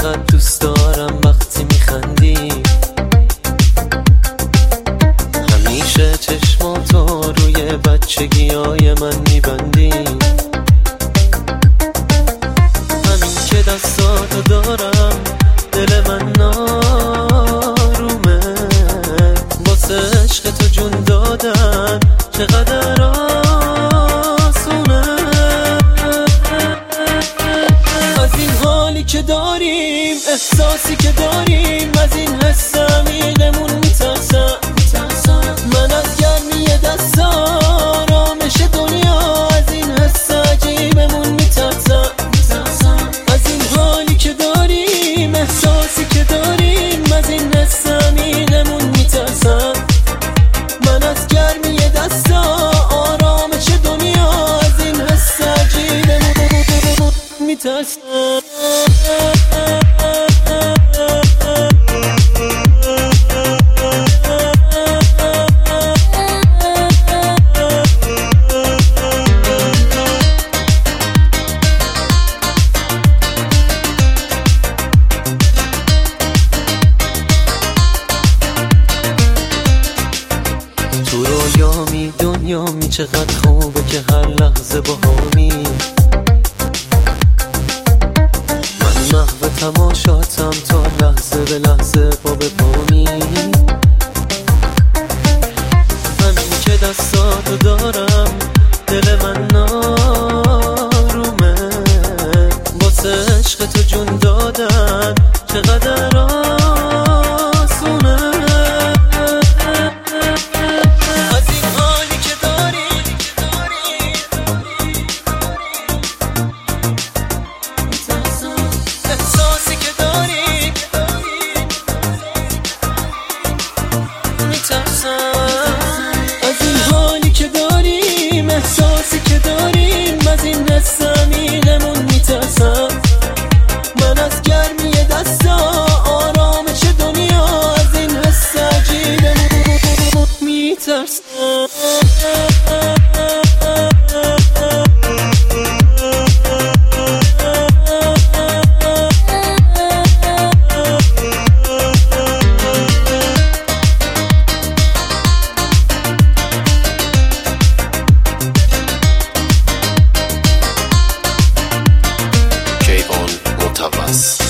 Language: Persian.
چقدر دوست دارم وقتی میخندی، همیشه چشماتو روی بچگیای من میبندی. همین که دستاتو دارم دل من نارومه، واسه عشق تو جون دادن چقدر آسونه. از این حالی که داریم، احساسی که داریم، از این حس عمیقمون میترسم. من از گرمی دست آرامش دنیا، از این حس عجیبمون میترسم. از این حالی که داریم، احساسی که داریم، از این حس عمیقمون میترسم. من از گرمی دست آرامش دنیا، از این حس عجیبمون میترسم. تو رویامی دنیامی، چقدر خوبه که هر لحظه باهامی. من محو تماشاتم تا لحظه به لحظه پا به پامی. همین که دستاتو دارم دل من نارومه، واسه عشق تو جون دادن چقدر آسونه. از این حالی که داریم، احساسی که داریم، از این حس عمیقمون میترسم. من از گرمی دست آرامش دنیا، از این حس عجیبمون میترسم. Mutawas.